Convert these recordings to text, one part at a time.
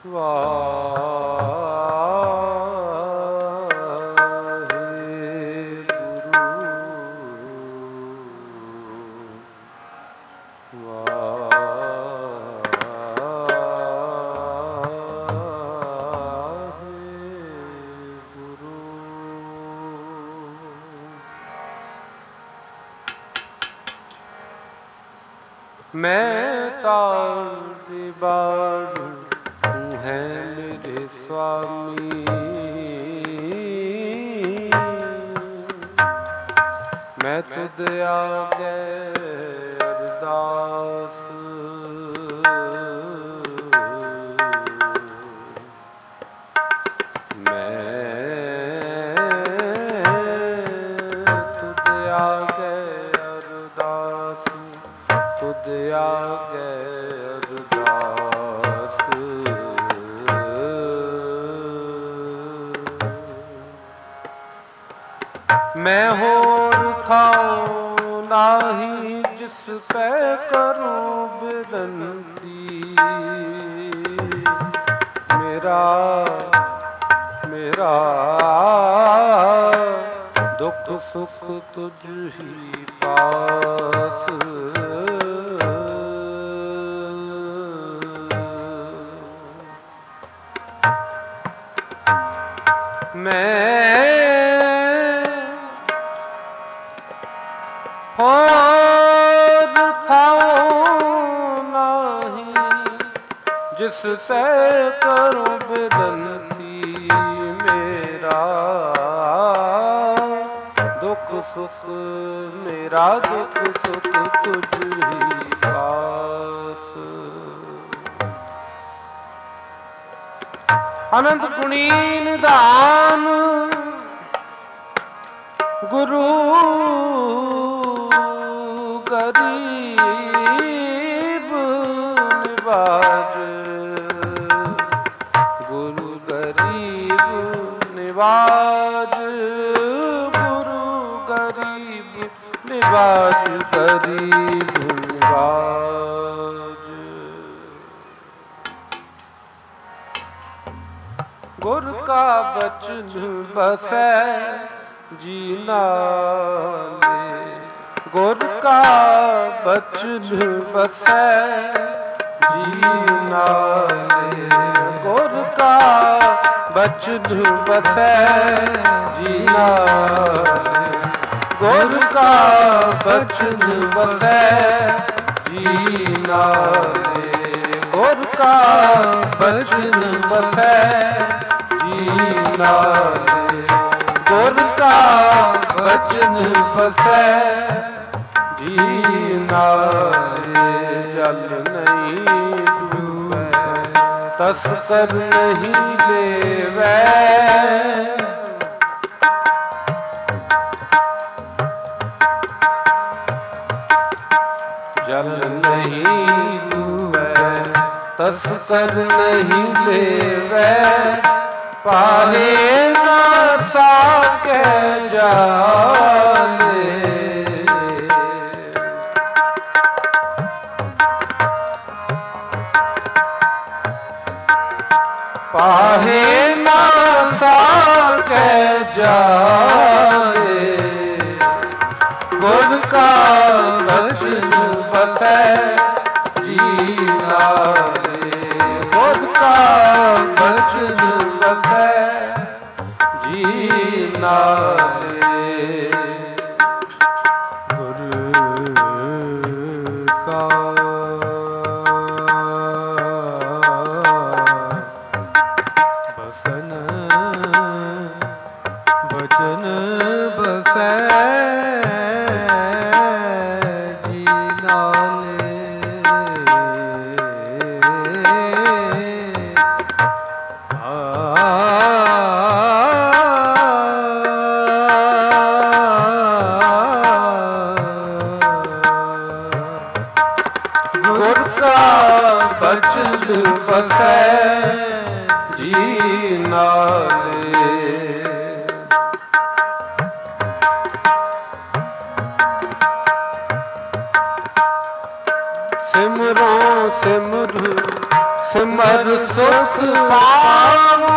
मैं ताल दे बारू तू है मेरे स्वामी, मैं तुद आगे अरदास, आगे अरदास। मैं होर थाऊं नाही जिस पे करूं बिनती, मेरा मेरा दुख सुख तुझ ही पास। होर थाऊं नाही जिस से करूं बिनती, मेरा दुख सुख मेरा दुख सुख तुझ ही पास। अनंत गुणी निधान गुरु गरीब निवाज, गुरु गरीब निवाज, गुरु गरीब निवाज, गरीब निवाज। गुर का बचन बसै जी नाले, गुर का बचन बसै जी नाले, गुर का बचन बसै जी नाले, गुर का बचन बसै जी नाले, गुर का बचन बसै जी नाले, गुर का बचन बसै जी नाले। जल नहीं डूबे तस्कर नहीं लेवै, जल नहीं डूबे तस्कर नहीं लेवै, पाहे ना साके जाले। पाहे ना साके जाले, गुर का बचन बसै जी नाले, गुर का बचन बसै जी नाले। गुर का बसन बचन बसै जी नाले। ਸੁਖ ਪਾਵੋ।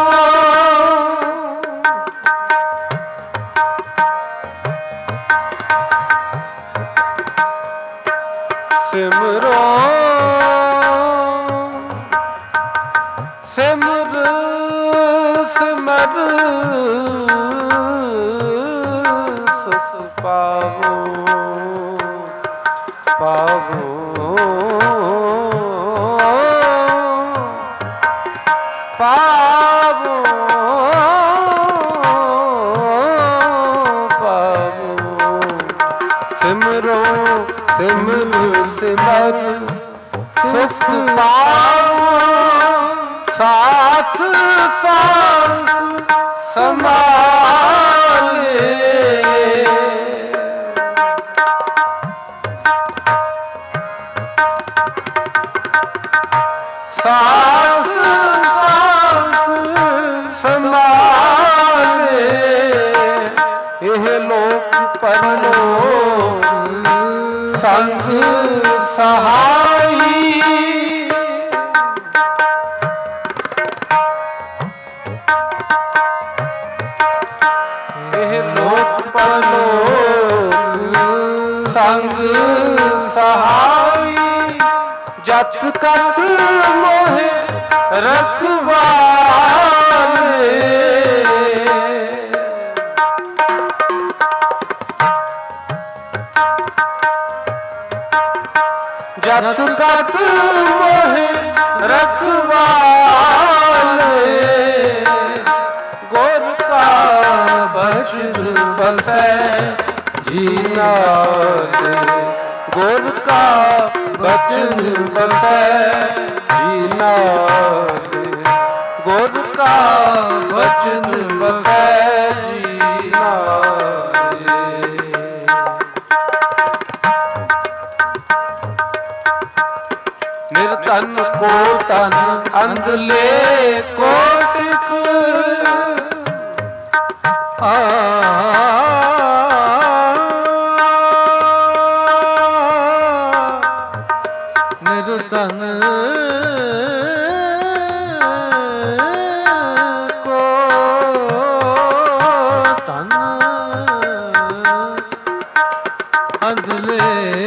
ਸਿਮਰੋ ਸਿਮਰ ਸਿਮਰ ਸੁਖ ਪਾਵੋ ਪਾਵੋ ਪਾਵੋ ਪਾਵੋ। ਸਿਮਰੋ ਸਿਮਰ ਸਿਮਰ ਸੁਖ ਪਾਵੋ। ਸਾਸ ਸਾਸ ਸੰਭਾਲੇ ਸਾਸ ਸਾਸ ਸੰਭਾਲੇ। ਇਹ ਲੋਕ ਪਰਲੋਕ ਸੰਗ ਸਹਾਈ। ਇਹ ਲੋਕ ਪਰਲੋਕ ਸੰਗ ਸਹਾਈ। ਜਤ ਕਤ ਮੋਹਿ ਰਖਵਾਲੇ। ਜਤ ਕਤ ਮੋਹਿ ਰਖਵਾਲੇ। ਗੁਰ ਕਾ ਬਚਨ ਬਸੈ ਜੀ ਨਾਲੇ। ਗੁਰ ਕਾ ਬਚਨ ਬਸੈ ਜੀ ਨਾਲੇ। ਗੁਰ ਕਾ ਬਚਨ ਬਸੈ ਜੀ ਨਾਲੇ। ਨਿਰਤਨ ਕੋ ਤਨ ਅੰਧਲੇ ਕੋਟਿਕ। ਨਿਰਤਨ ਕੋ ਤਨ ਅੰਧਲੇ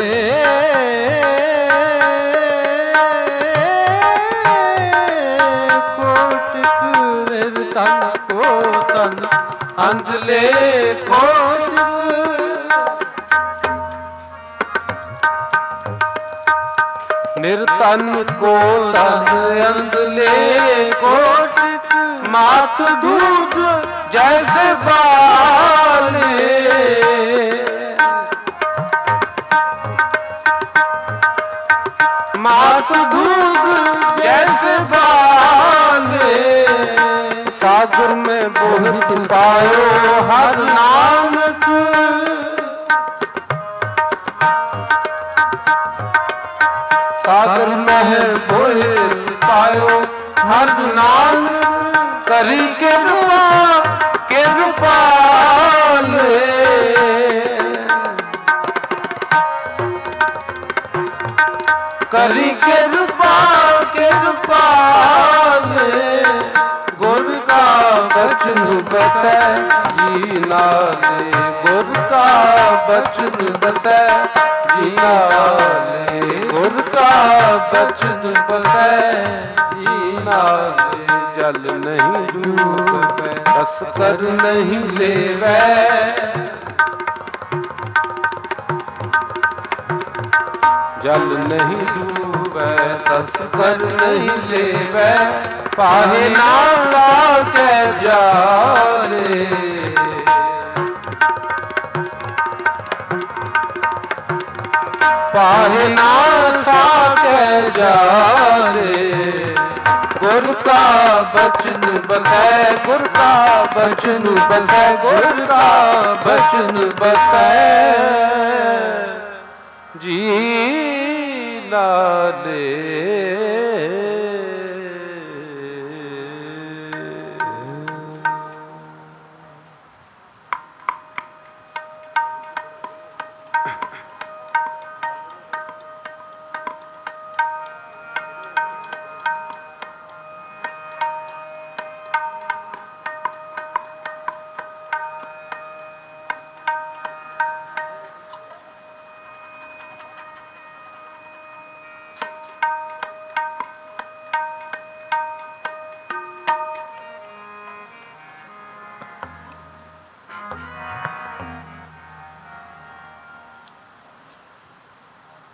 ਅੰਧਲੇ ਕੋਟਿਕ। ਨਿਰਤਨ ਕੋ ਤਨ ਅੰਧਲੇ ਕੋਟਿਕ। ਮਾਤ ਦੂਧ ਜੈਸੇ ਬਾਲੇ। ਮਾਤ दूध जैसे बाले, सागर में बहुत पायो हर नानक। सागर में बहुत पायो हर नानक, करी कृपा ले। करी कृपा ले, गुर का बचन बसै जी नाले। गुर का बचन बसै जी नाले। गुर का बचन बसै जी नाले। जल नहीं डूबे बस कर नहीं लेवै, जल नहीं डूबे तस्कर नहीं लेवै, पाहे ना साके जारे। पाहे ना साके जारे। गुर का बचन बसै, गुर का बचन बसै, गुर का बचन बसै जी नाले।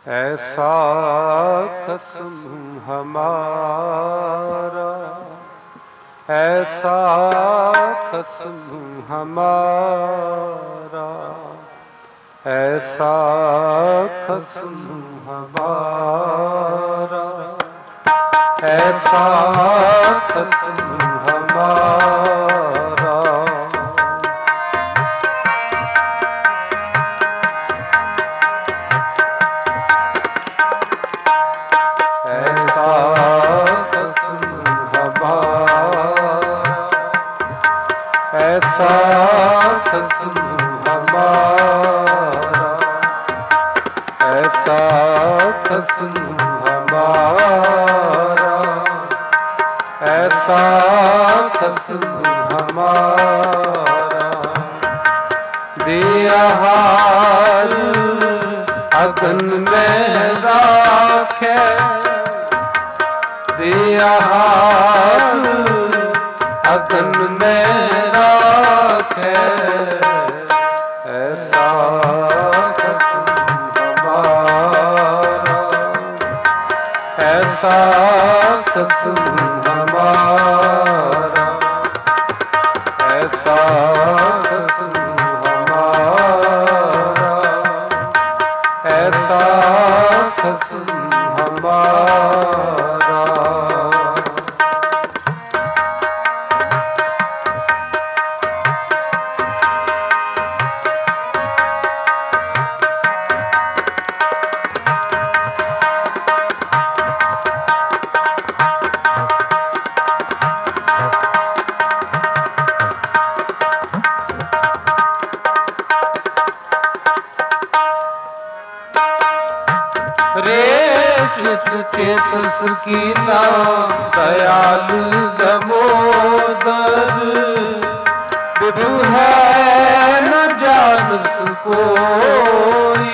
ऐसा कसम हमारा, ऐसा कसम हमारा, ऐसा कसम हमारा, ऐसा कसम हमारा। ऐसा कसम हमारा, ऐसा कसम हमारा, ऐसा कसम हमारा, ऐसा कसम हमारा। दिया हार अगन में राखे, दिया हार अगन में राखे, ऐसा कसम हमारा, ऐसा कसम हमारा, ऐसा कसम हमारा, ऐसा कसम हमारा। चेतस की नाम दयाल दमोदर, विभु है न जानस कोई।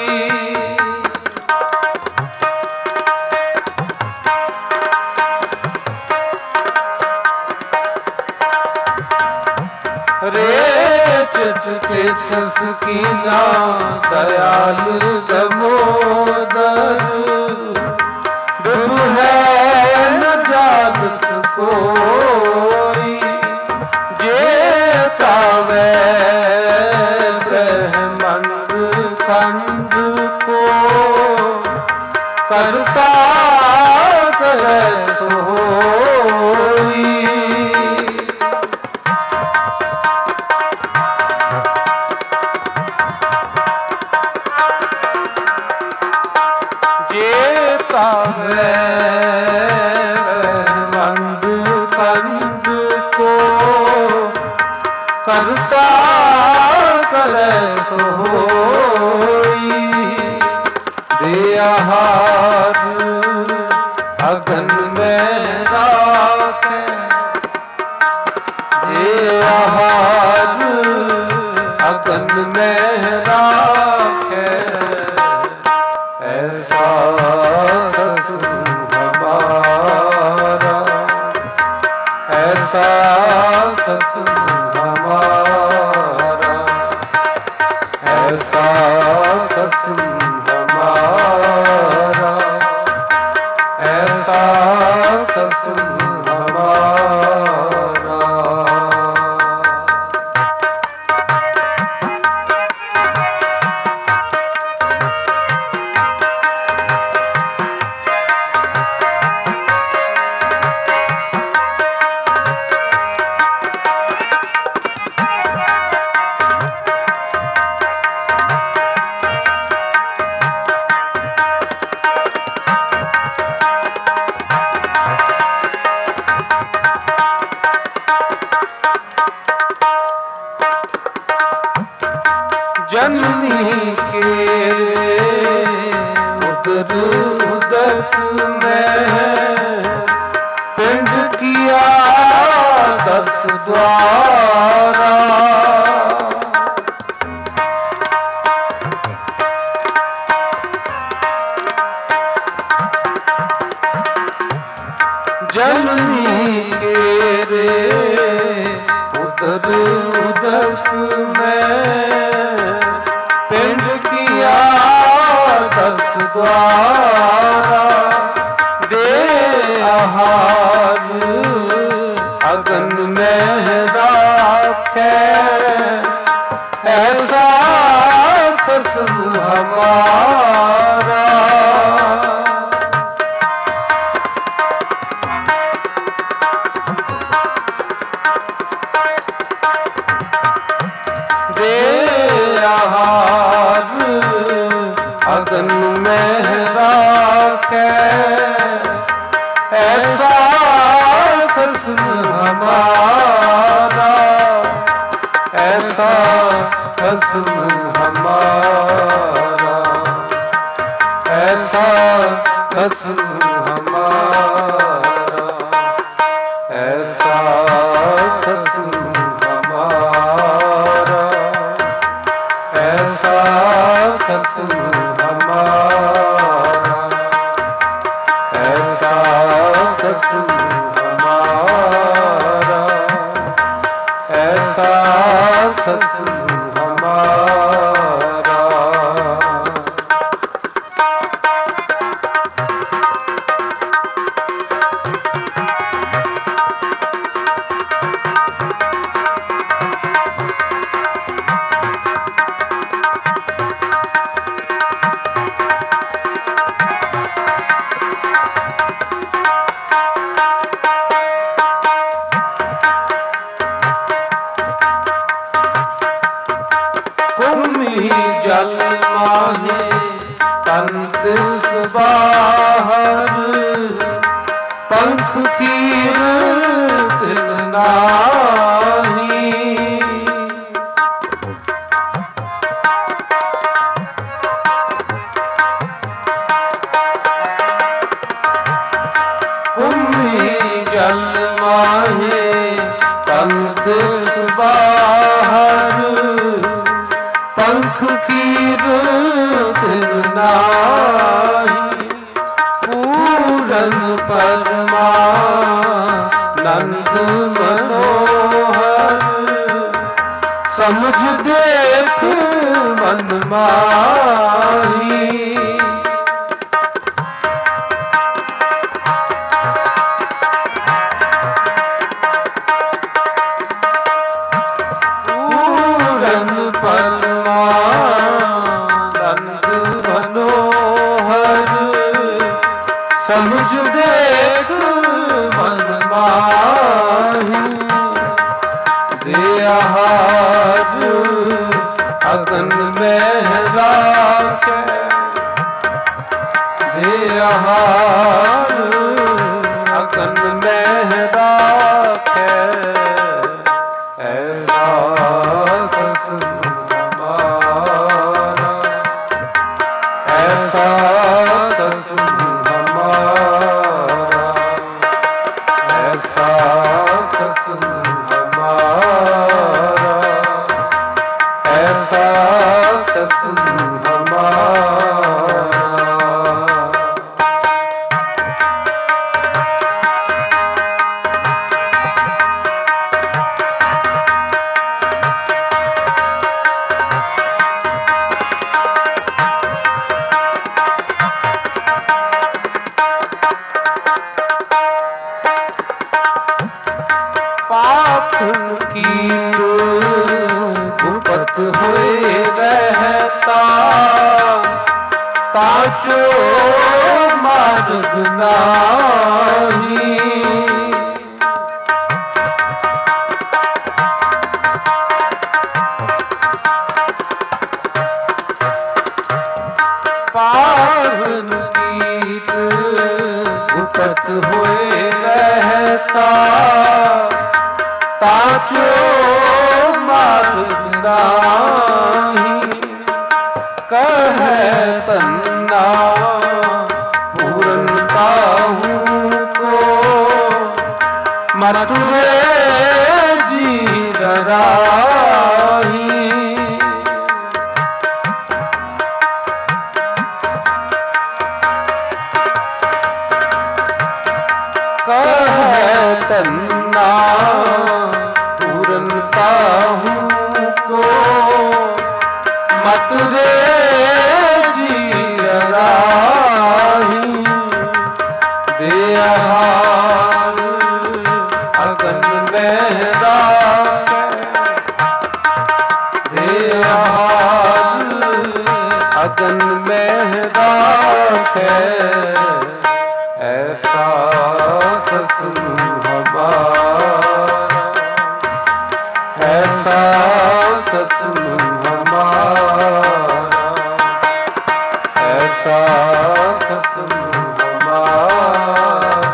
रे चेतस की नाम दयाल दमोदर, विभु है न जानस कोई। जे कावे ब्रह्मंड खंड को, करता करे सोई। जे कावे ब्रह्मंड खंड को, करता करे सोई। दिया हार अगन में राखे, दिया हार अगन में राखे, ऐसा कसम हमारा, ऐसा कसम हमारा, ऐसा कसम हमारा, ऐसा कसम हमारा। जननी के उदर उदक में पिंड किया 10 द्वारा। जननी के रे उदर उदक में पिंड किया 10 द्वारा दे आहार अगन में राखे ऐसा कसम हमारा। दे आहार अगन में राखे ऐसा कसम हमारा, ऐसा कसम हमारा, ऐसा कसम हमारा, ऐसा कसम हमारा, ऐसा कसम हमारा, ऐसा कसम हमारा, ऐसा कसम हमारा। जल माहे तंत बाहर पंख कीर तिल नाही। कुम्ही जल माहे तंत बाहर पंख कीर तिल नाही। पूरन परमानंद मनोहर समझ देख मन माही। पूरन परमानंद मनोहर समझ देख मन माही। दे आहार अगन में राखे, दे आहार अगन में राखे ऐसा कसम हमारा, ऐसा कसम हमारा, ऐसा कसम हमारा, ऐसा कसम हमारा। पाखन की गुपत हुए रहता ताचो मार्ग नाही। पाखन कीट गुपत हुए रहता ताचो मार्ग नाही। कहे तन्ना पूरन काहू को मथुरे जी डराही। कहे तन्ना पूरन काहू को मथुरे जी डराही। राखे ऐसा खसम हमारा, ऐसा खसम हमारा, ऐसा खसम हमारा,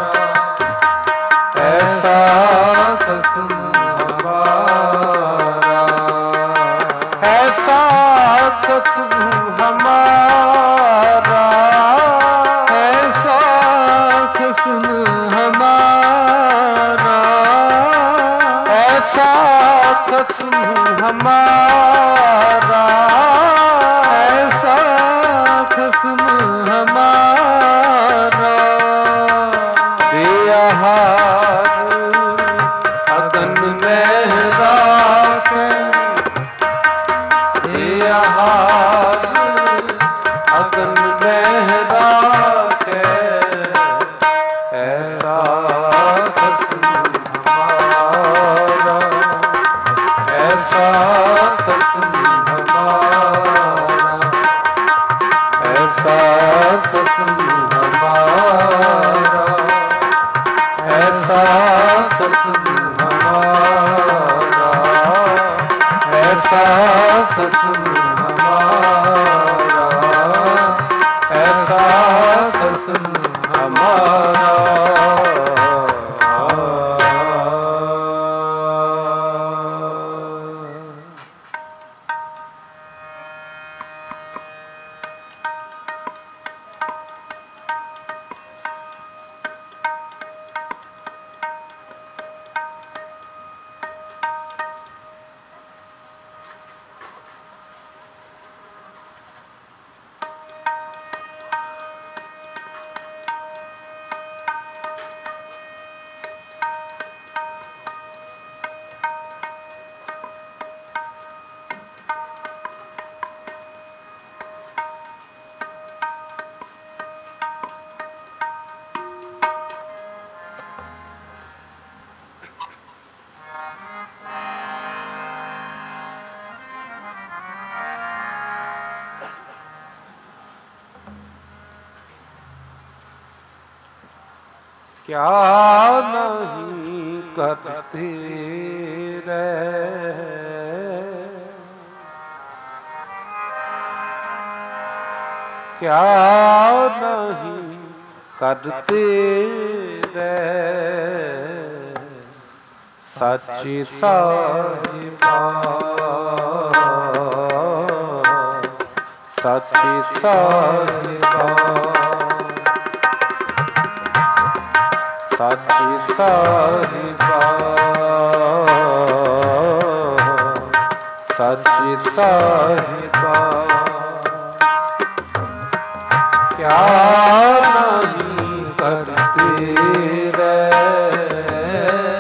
ऐसा खसम हमारा, ऐसा खसम हमारा, ऐसा खसम हमारा, ऐसा खसम हमारा, ऐसा खसम हमारा, बेहार अगन में राखे, बेहार अगन में राखे ऐसा खसम हमारा, ऐसा खसम हमारा, ऐसा खसम हमारा, ऐसा खसम हमारा, ऐसा खसम हमारा, ऐसा खसम हमारा। क्या नहीं करते रहे, क्या नहीं करते रहे सच्ची साहिबा, सच्ची साहिबा, सच्ची साहिबा, सच्ची साहिबा, क्या नहीं करते रहे,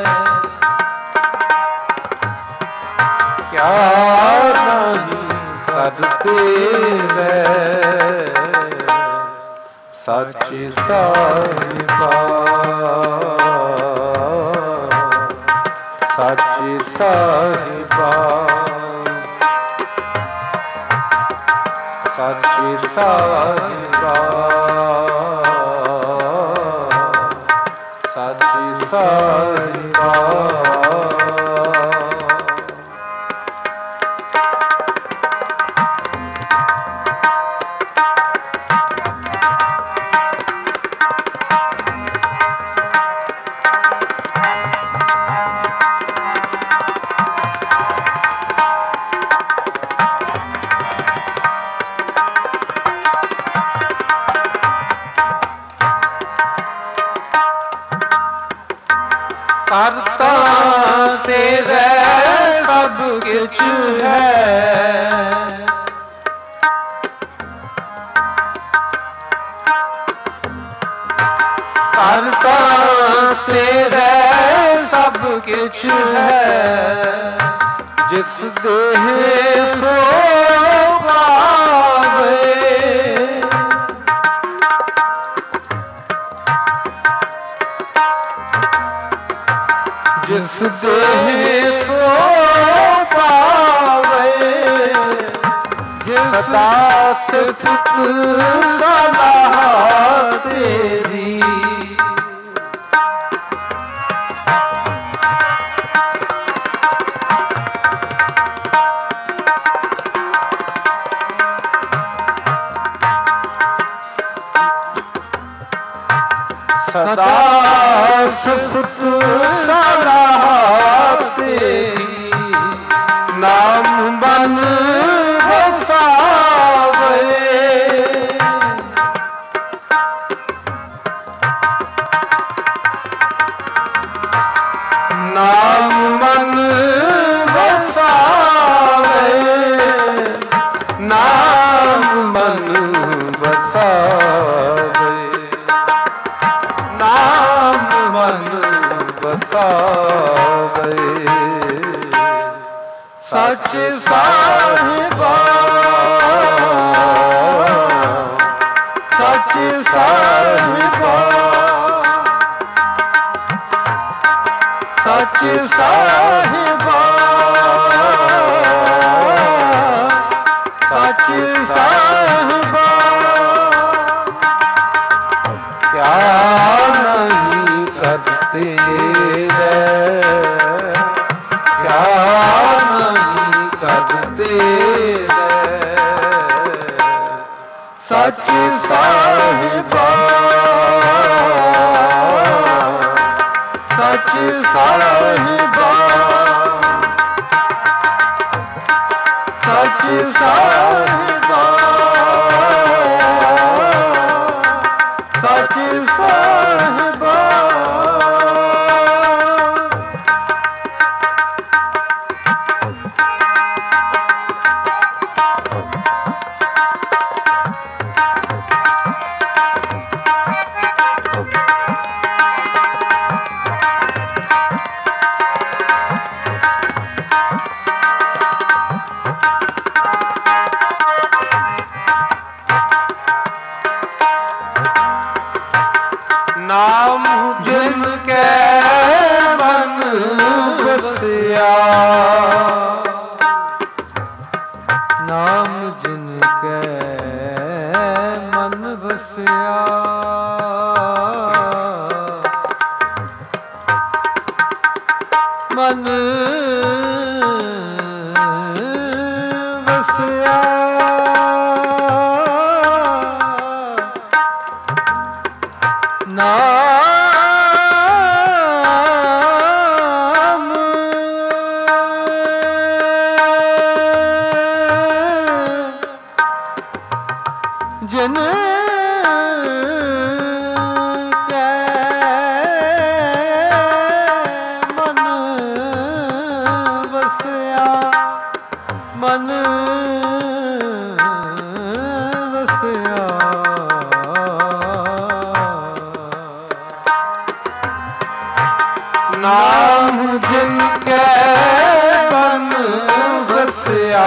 क्या नहीं करते रहे सच्ची साहिबा, सच्ची साहिबा, सच्ची साहिबा, सच्ची साहिबा। करता तेरे सब कुछ है, करता तेरे सब कुछ है, जिस देह सो पावे, जिस देह सो पावे, जिस ਸਦਾ ਸਿਫਤ ਸਲਾਹ ਤੇਰੀ। ਸਦਾ ਸਿਫਤ ਸਲਾਹ ਤੇਰੀ, ਨਾਮ ਬਨ ਵਸਾਵੇ। ਨਾਮ ਮਨ ਵਸਾਵੇ, ਨਾਮ ਮਨ ਵਸਾਵੇ, ਨਾਮ ਮਨ ਵਸਾਵੇ। ਸੱਚ ਸਾਹਿਬਾ, ਸੱਚ ਸਾਹਿਬਾ, ਸੱਚ ਸਾਹਿਬਾ, ਸੱਚ ਸਾਹਿਬਾ। ਕਿਆ ਨਹੀਂ ਕਰਤੇ ਰੇ, ਕਿਆ ਨਹੀਂ ਕਰਤੇ ਰੇ। ਸੱਚ ਸਾਹਿਬਾ, ਸੱਚ ਸਾਹਿਬਾ, ਸੱਚ ਸਾਹਿਬਾ, ਸੱਚ ਸਾਹਿਬਾ। ਨਾਮ ਜਿਨ ਕੈ ਮਨ ਵਸਿਆ, ਨਾਮ ਜਿਨ ਕੈ ਮਨ ਵਸਿਆ। ਮਨ ਵਸਿਆ, ਨਾਮ ਜਿਨ ਕੈ ਮਨ ਵਸਿਆ, ਮਨ ਵਸਿਆ। ਨਾਮ ਜਿਨ ਕੈ ਮਨ ਵਸਿਆ,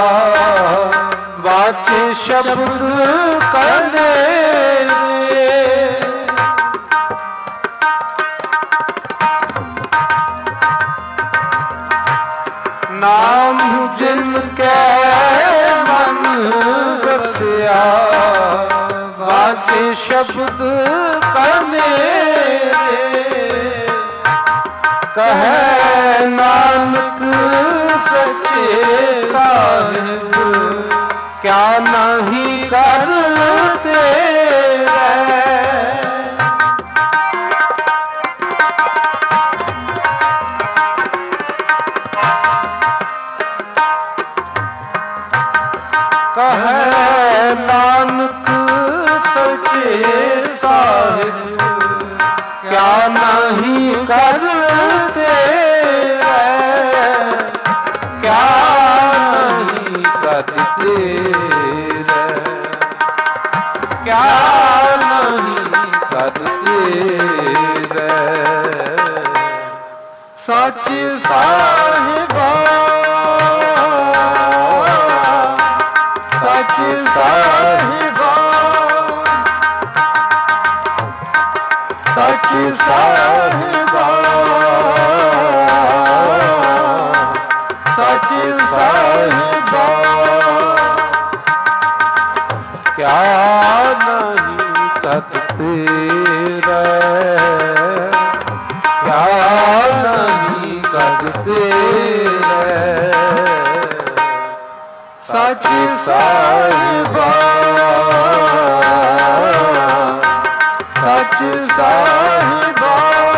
ਵਾਚੇ ਸ਼ਬਦ ਕਰੇ ਰੇ। ਨਾਮ ਜਿਨ ਕੈ ਮਨ ਵਸਿਆ, ਵਾਚੇ ਸ਼ਬਦ ਕਰੇ ਰੇ। ਕਹੈ ਨਾਨਕ ਸੱਚੇ ਸਾਹਿਬ, ਕਿਆ ਨਹੀਂ ਕਰਤੇ ਰੇ। ਕਹੈ ਨਾਨਕ ਸੱਚੇ ਸਾਹਿਬ, ਕਿਆ ਨਹੀਂ ਕਰਤੇ ਰੇ। ਕਿਆ ਨਹੀਂ ਕਰਤੇ ਰੇ, ਕਿਆ ਨਹੀਂ ਕਰਤੇ ਰੇ। ਸੱਚ ਸਾਹਿਬਾ, ਸੱਚ ਸਾਹਿਬਾ, ਸੱਚ ਸਾਹਿਬਾ, ਸੱਚ ਸਾਹਿਬਾ। सच साहिबा सच साहिबा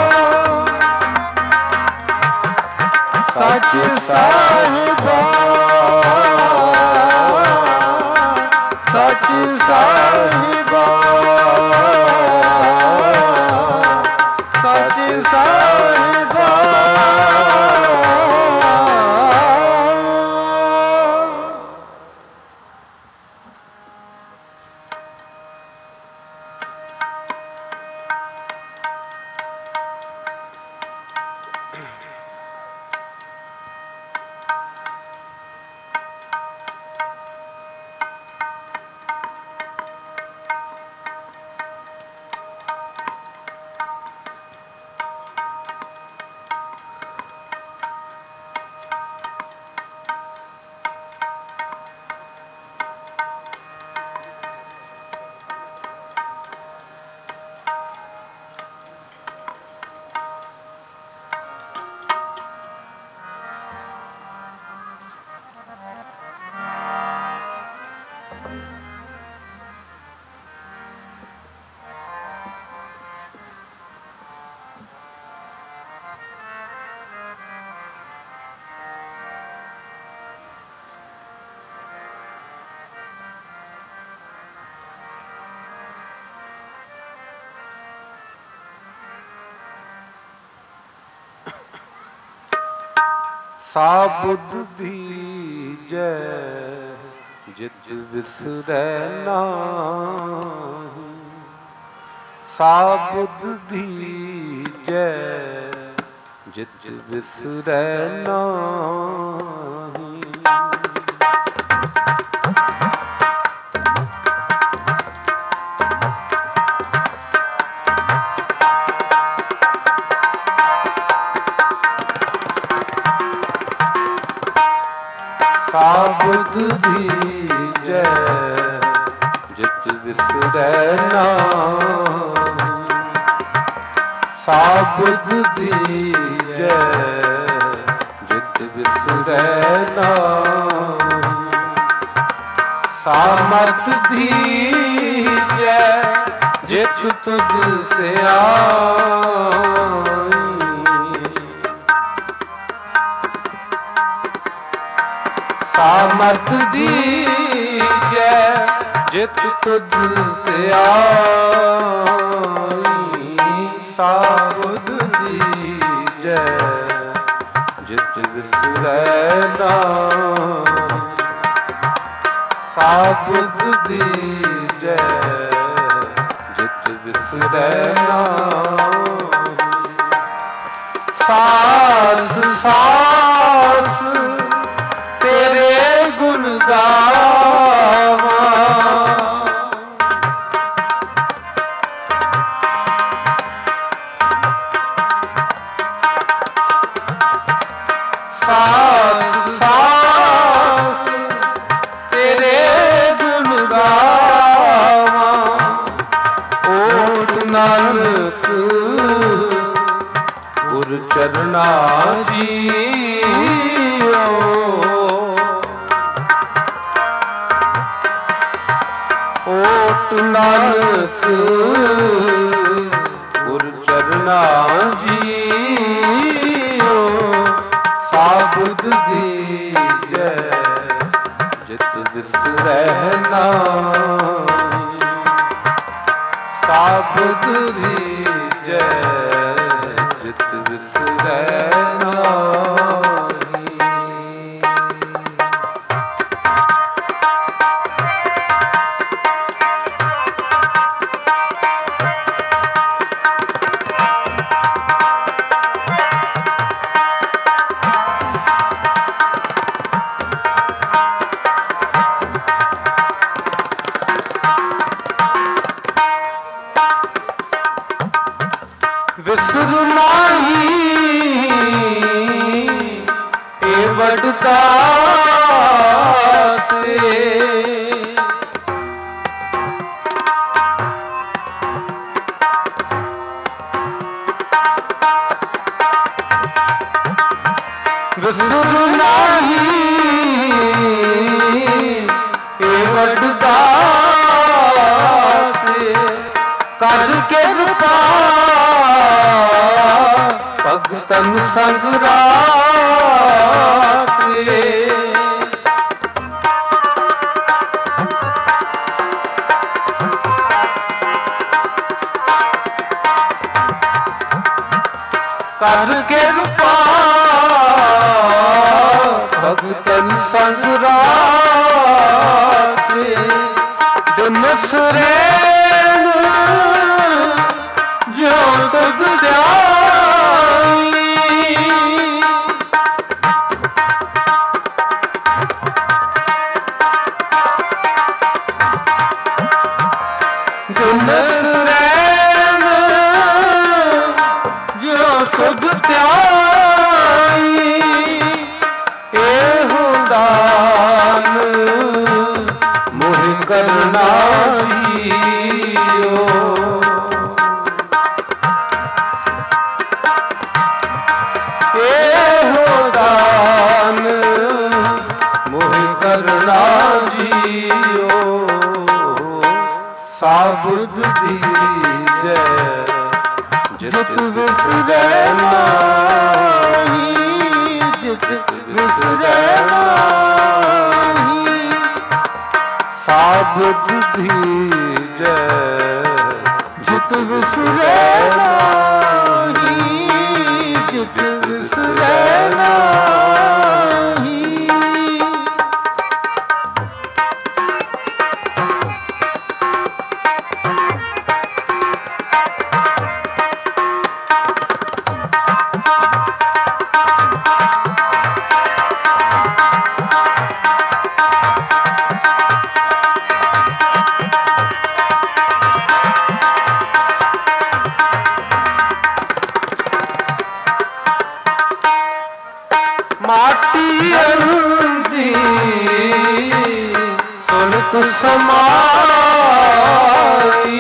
सच साहिबा सच साहिबा सच साहिबा साबुद दीजै जित विसरै नाहि साबुद दीजै जित विसरै नाहि साबुद दीजै जित विसरै नाहि साबुद दीजै जित विसरै नाहि सामर्थ दीजै जित तुझ ते आई सामर्थ दीजै जित तुझ ते आई साबुद दीजै जित विसरै नाहि साबुद दीजै जित विसरै नाहि सास सास तेरे गुण गावा सास सास तेरे गुण गावा ओट नानक गुर चरना जीओ ओट नानक गुर चरना जीओ साबुद दीजै जित विसरै नाहि साबुद दीजै जित विसरै नाहि ਵਡਦਾਤੇ ਕਰਕੇ ਰੂਪਾ ਭਗਤਨ ਸੰਗ ਰਾਖੇ ਕਰਕੇ ਰੂਪਾ ਭਗਤਨ ਸੰਗ ਰਾਖੇ ਦਿਨ ਸਰੈਣ ਜੋ ਤਦ ਜਾਈ ਦਿਨ ਸਰੈਣ ਜੋ ਤਦ ਧਿਆਈ ਇਹੋ ਦਾਨ ਮੋਹ ਕਰਨਾ ਹੀਓ ਇਹੋ ਦਾਨ ਮੋਹ ਕਰਨਾ ਜੀਓ ਸਾਬੁਦ ਦੀਜੈ ਜਿਤ ਵਿਸਰੈ ਨਾਹੀ ਜਿਤ ਵਿਸਰੈ ਨਾਹੀ ਸਾਬੁਦ ਦੀਜੈ ਜਿਤ ਵਿਸਰੈ ਨਾਹੀ ਜਿਤ ਵਿਸਰੈ ਨਾਹੀ ਮਾਟੀ ਅੰਦੀ ਸੁਲਕ ਸਮਾਈ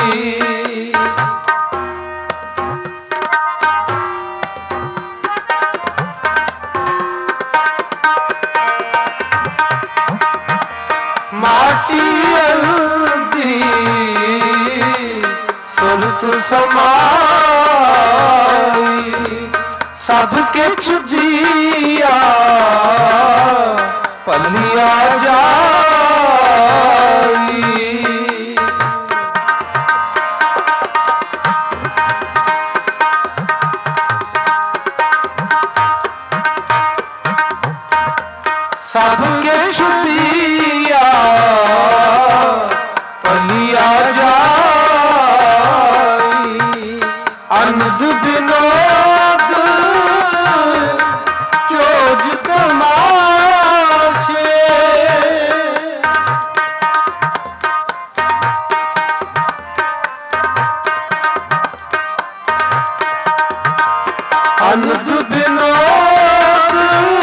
ਮਾਟੀ ਅੰਦੀ ਸੁਲਕ ਸਮਾਈ ਸਭ ਕਿਛ ਜੀਆ ਭਲਿਆ ਜਾਈ ਸਭ ਕਿਛ ਜੀਆ ਭਲਿਆ ਜਾਈ ਅਨੰਦ ਬਿਨੋਦ ਚੋਜ ਤਮਾਸ਼ੇ ਅਨੰਦ ਬਿਨੋਦ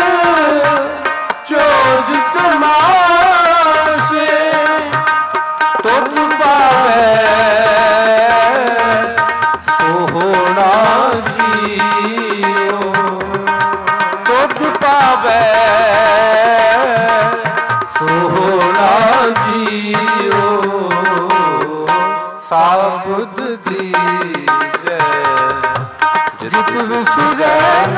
ਚੋਜ ਤਮਾਸ਼ੇ ਤੁਧ ਪਾਵੈ ਸੋਹਣਾ ਜੀਓ ਤੁਧ ਪਾਵੈ ਸੋਹਣਾ ਜੀਓ ਸਾਬੁਦ ਦੀਜੈ ਜਿਤ ਵਿਸਰੈ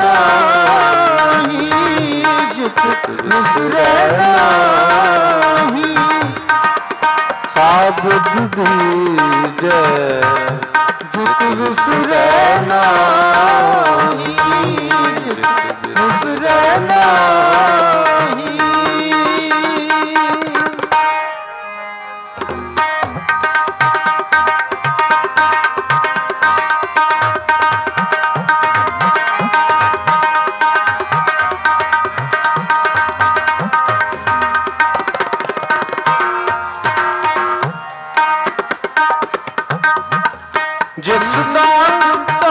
ਨਾਹੀ ਜਿਤ ਵਿਸਰੈ ਨਾਹੀ ਸਾਬੁਦ ਦੀਜੈ ਜਿਤ ਵਿਸਰੈ ਨਾਹੀ ਜਿਤ ਵਿਸਰੈ ਨਾਹੀ ਜਿਸ ਦਾਤਾ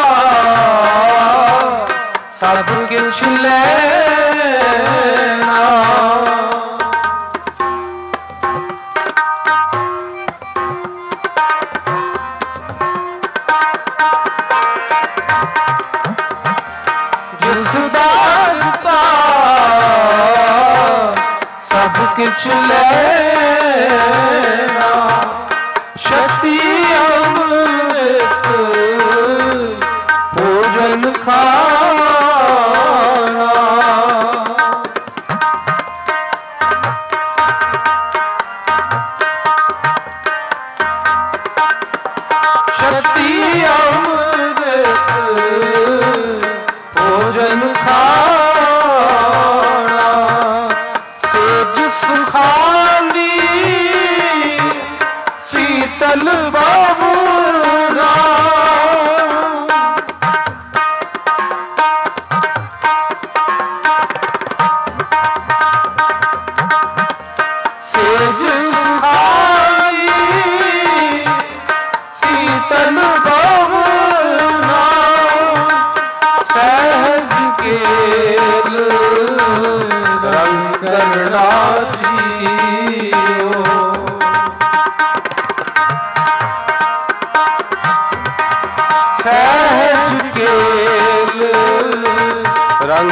ਸਭ ਕਿਛ ਲੈਣਾ ਜਿਸ ਦਾਤਾ ਸਭ ਕਿਛ ਲੈਣਾ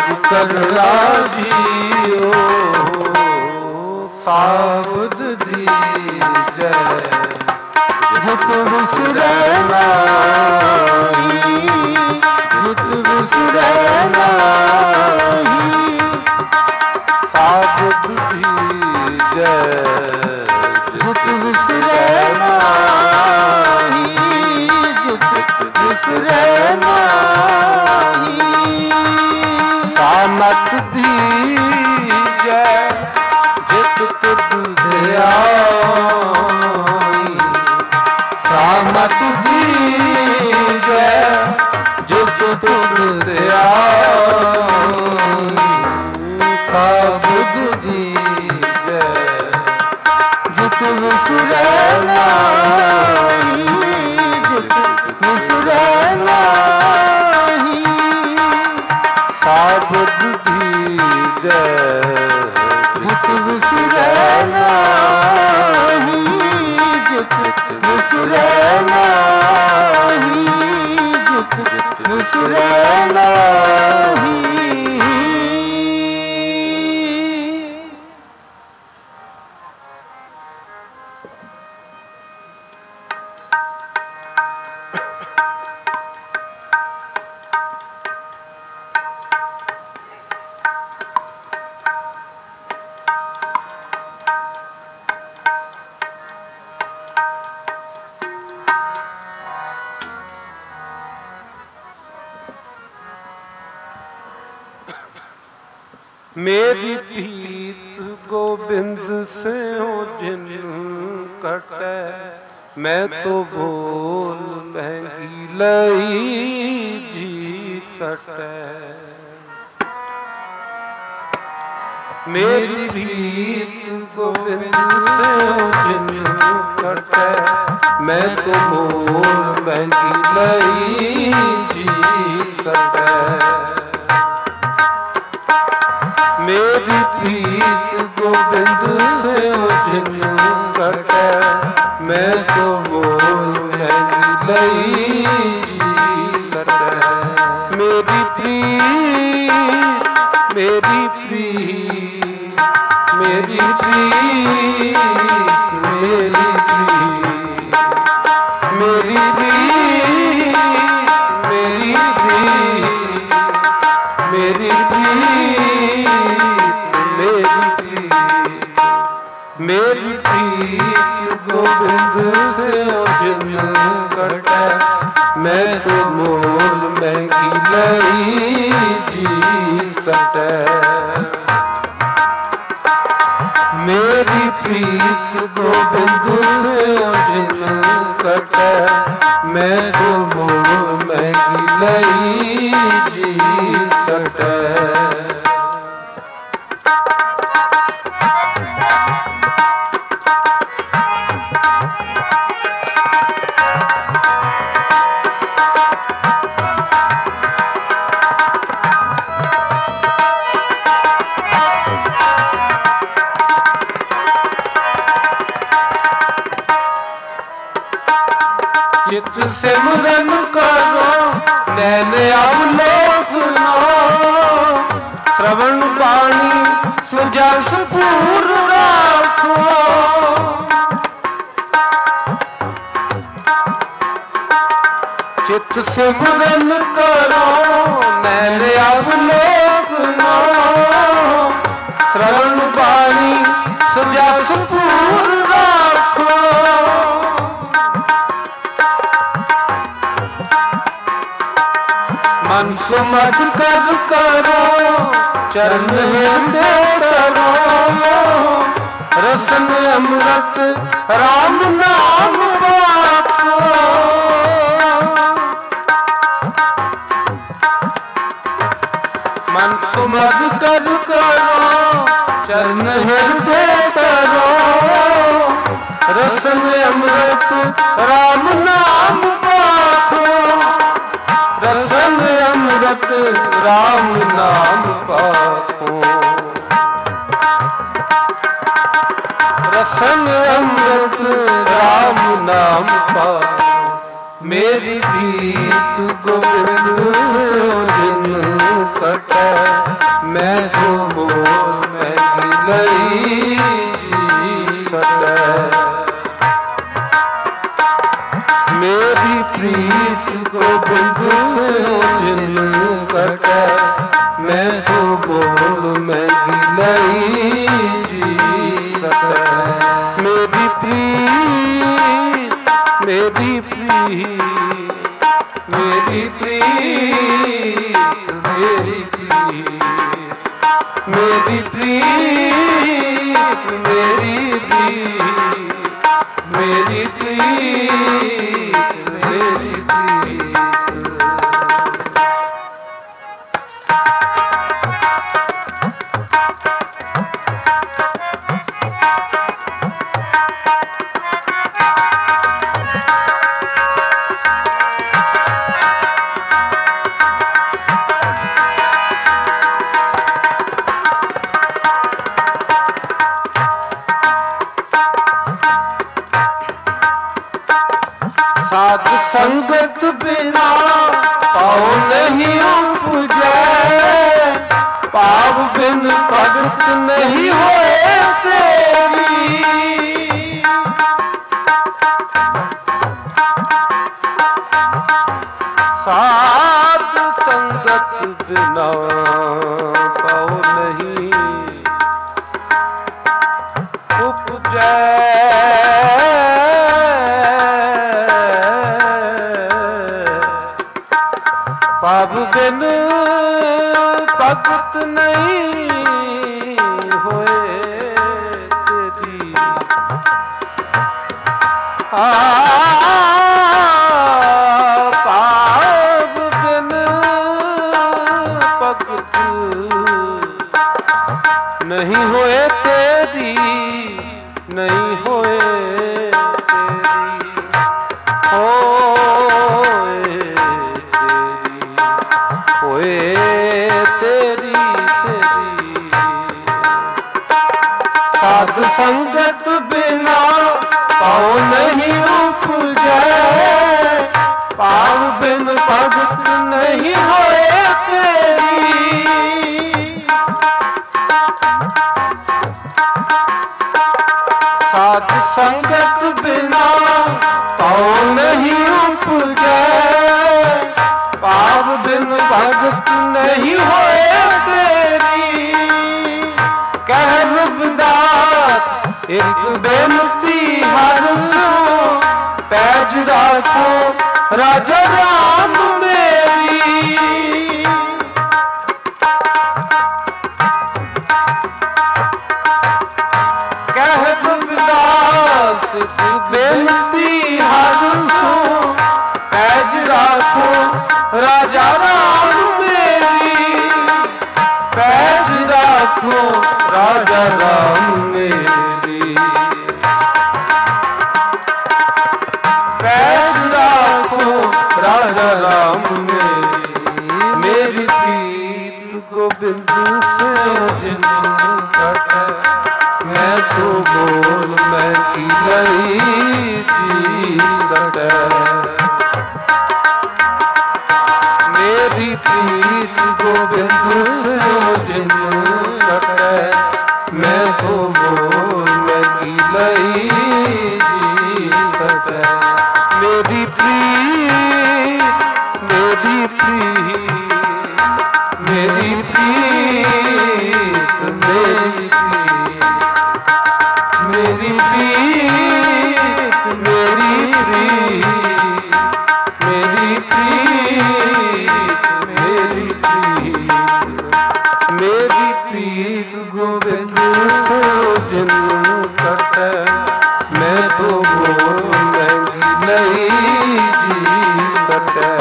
कर राजियो साबुद दीजै जुत बिसरै नाहि जुत बिसरै नाहि साबुद दीजै जुत बिसरै नाहि जुत बिसरै नाहि सानत दीजै जित तुध ध्याई सानत दीजै जित तुध ध्याई साबुद दीजै जित बिसरै नाहि जित बिसरै नाहि साबुद दीजै जित बिसरै नाहि जित बिसरै नाहि जित बिसरै नाहि। मेरी प्रीत गोबिंद स्यों जिन कटै मैं तो बोल महंगी लई जी सटै मेरी प्रीत गोबिंद स्यों जिन कटै मैं तो बोल महंगी लई जी सटै मेरी प्रीत गोबिंद स्यों जिन कटै मैं तो बोल महंगी लई जी सटै मेरी प्रीत मेरी प्रीत मेरी प्रीत मेरी प्रीत मेरी प्रीत मेरी प्रीत मेरी प्रीत मेरी प्रीत गोबिंद स्यों जिन कटै मैं तो मोल महंगी लई जी सटै मेरी प्रीत गोबिंद स्यों जिन कटै मैं तो मोल महंगी लई जी सटै चित सिमरन करो नैन अवलोक नो श्रवण वाणी सुजस पूर राखो चित सिमरन करो नैन अवलोक नो श्रवण वाणी सुजस पूर राखो मन सुमध कर करो चरण हृदय करो रसन अमृत राम नाम बाको मन सुमध कर करो चरण हृदय करो रसन अमृत राम नाम बाको रसन अमृत राम नाम पाको रसन अमृत राम नाम पाको मेरी प्रीत गोबिंद स्यों जिन कटै मैं तो बोल मैं लई सटै मेरी प्रीत गोबिंद से जिन कटै मैं तो बोल मैं लई सटै मेरी प्रीत मेरी प्रीत मेरी प्रीत मेरी प्रीत मेरी प्रीत मेरी प्रीत मेरी प्रीत मेरी प्रीत साध संगत बिना पाओ नहीं उपजै पाप बिन भगत नहीं होए तेरी साध संगत बिना पाओ नहीं उपजै पाप बिन भगत नहीं होए तेरी पाप बिन भगत नहीं होए तेरी नहीं होए साध संगत बिना पाओ नहीं उपजै पाप बिन भगत नहीं होए तेरी साध संगत बिना पाओ नहीं उपजै पाप बिन भगत नहीं होए तेरी कह रविदास एक बेनती हर सो पैज राखो राजा राम मेरी कह रविदास एक बेनती हर सो पैज राखो राजा राम मेरी पैज राखो राजा राम मेरी पैज राखो राजा राम मेरी प्रीत गोबिंद से जिन कटै मैं तो बोल मैं की लई सटै मेरी प्रीत गोबिंद से जिन कटै मैं तो बोल मैं की लई सटै मेरी प्रीत मेरी प्रीत मेरी प्रीत मेरी प्रीत मेरी प्रीत मेरी प्रीत मेरी प्रीत मेरी प्रीत मेरी प्रीत गोविंद से जिन कटै मैं तो बोल मैं नहीं सटै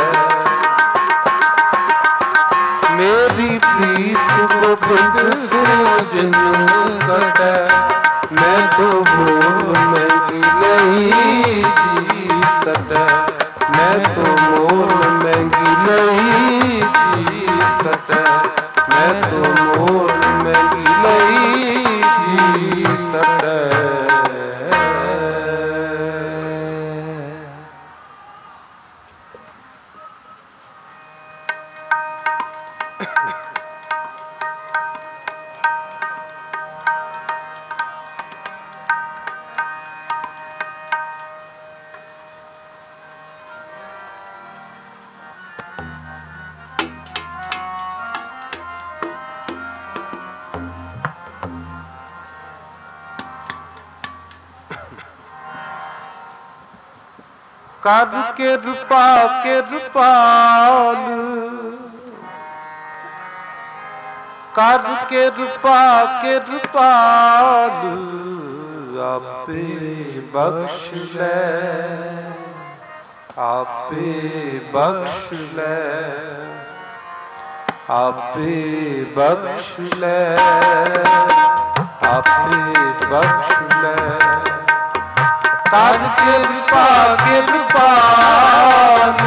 मेरी प्रीत गोविंद से जिन कटै मैं तो बोल मैं नहीं सटै मैं तो मोल महंगी नहीं सटै मैं तो मोल महंगी नहीं सटै ਕਰ ਕਿਰਪਾ ਕਿਰਪਾਲ, ਕਰ ਕਿਰਪਾ ਕਿਰਪਾਲ, ਆਪੇ ਬਖਸ਼ ਲੈ, ਆਪੇ ਬਖਸ਼ ਲੈ, ਆਪੇ ਬਖਸ਼ ਲੈ, ਆਪੇ ਬਖਸ਼ ਲੈ। ਕਰ ਕਿਰਪਾ ਕਿਰਪਾਲ,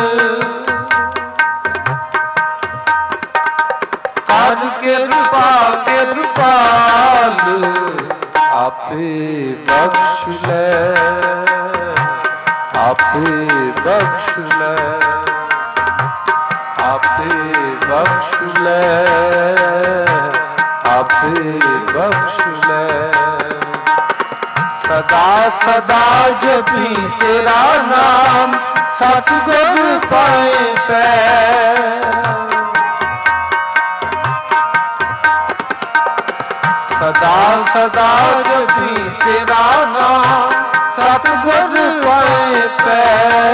ਕਰ ਕਿਰਪਾ ਕਿਰਪਾਲ, ਆਪੇ ਬਖਸ਼ ਲੈ, ਆਪੇ ਬਖਸ਼ ਲੈ, ਆਪੇ ਬਖਸ਼ ਲੈ, ਆਪੇ ਬਖਸ਼ ਲੈ। ਸਦਾ ਸਦਾ ਜਪੀ ਤੇਰਾ ਨਾਮ, ਸਤਿਗੁਰ ਪਾਏ ਪੈ। ਸਦਾ ਸਦਾ ਜਪੀ ਤੇਰਾ ਨਾਮ, ਸਤਿਗੁਰ ਪਾਏ ਪੈ।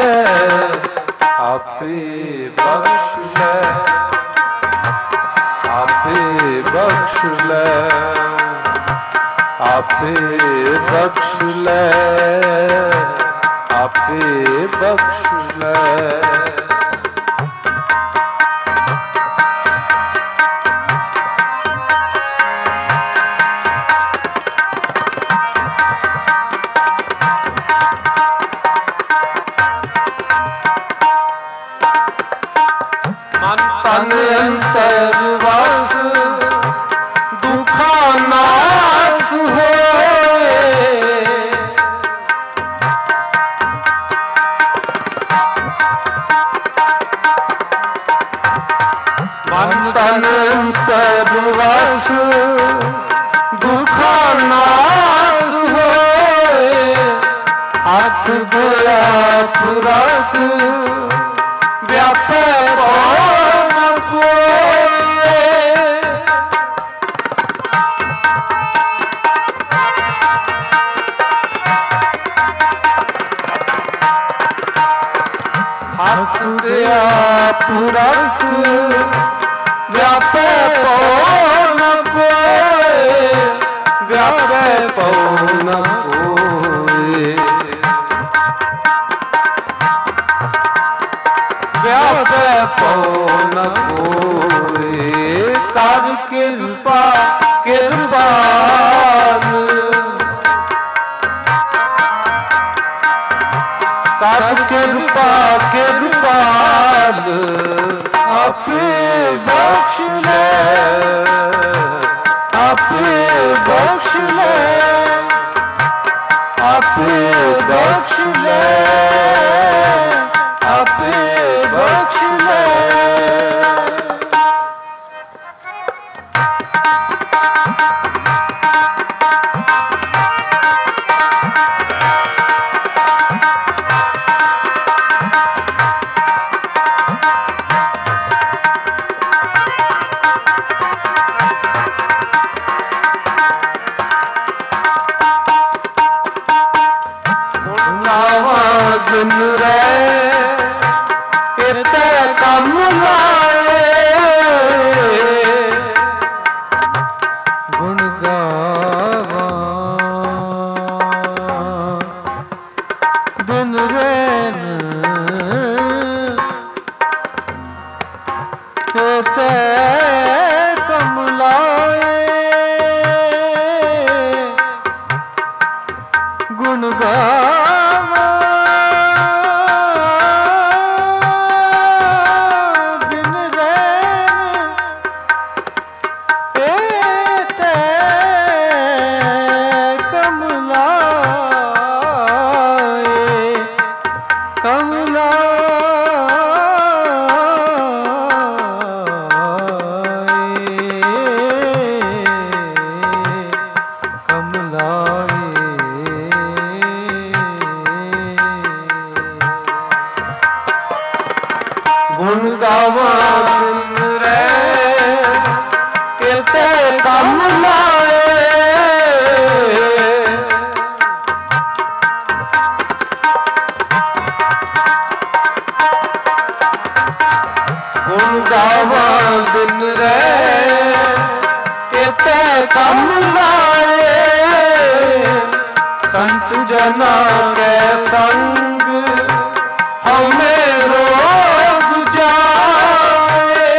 ਆਪੇ ਬਖਸ਼ ਲੈ, ਆਪੇ ਬਖਸ਼ ਲੈ, ਆਪੇ ਬਖਸ਼ ਲੈ, ਆਪੇ ਬਖਸ਼ ਲੈ। ਮਨ ਤਨ ਅੰਤਰ ਵਸ, ਦੁਖਾਂ ਨਾਸ ਹੋਏ। ਮਨ ਤਨ ਅੰਤਰ ਵਸ, ਦੁਖਾਂ ਨਾਸ ਹੋਏ। ਹੱਥ ਧੋਇਆ ਪੁਰਖ, ਵਿਆਪੈ ਕੌਣ ਕੋਇ। ਹੱਥ ਦਿਆ ਪੁਰਖ, ਵਿਆਪੈ ਕੌਣ ਕੋਇ। ਵਿਆਪੈ ਕੌਣ ਕੋਇ। ਵਿਆਪੈ ਕੌਣ ਕੋਇ। ਕਰ ਕਿਰਪਾ ਕਿਰਪਾਲ, ਕਰ ਕਿਰਪਾ ਕਿਰਪਾਲ, ਆਪੇ ਬਖਸ਼ ਲੈ, ਆਪੇ ਬਖਸ਼ ਲੈ, ਆਪੇ ਬਖਸ਼ ਲੈ, ਆਪੇ ਬਖਸ਼ ਲੈ। ਦਿਨ ਰਹਿ ਇਤੇ ਕੰਮ ਲਾਏ। ਗੁਣ ਗਾਵਾਂ ਦਿਨ ਰਹਿਣ ਇਤੇ ਕੰਮ ਲਾਏ। ਗੁਣ संत जना के संग हमें रोग जाए।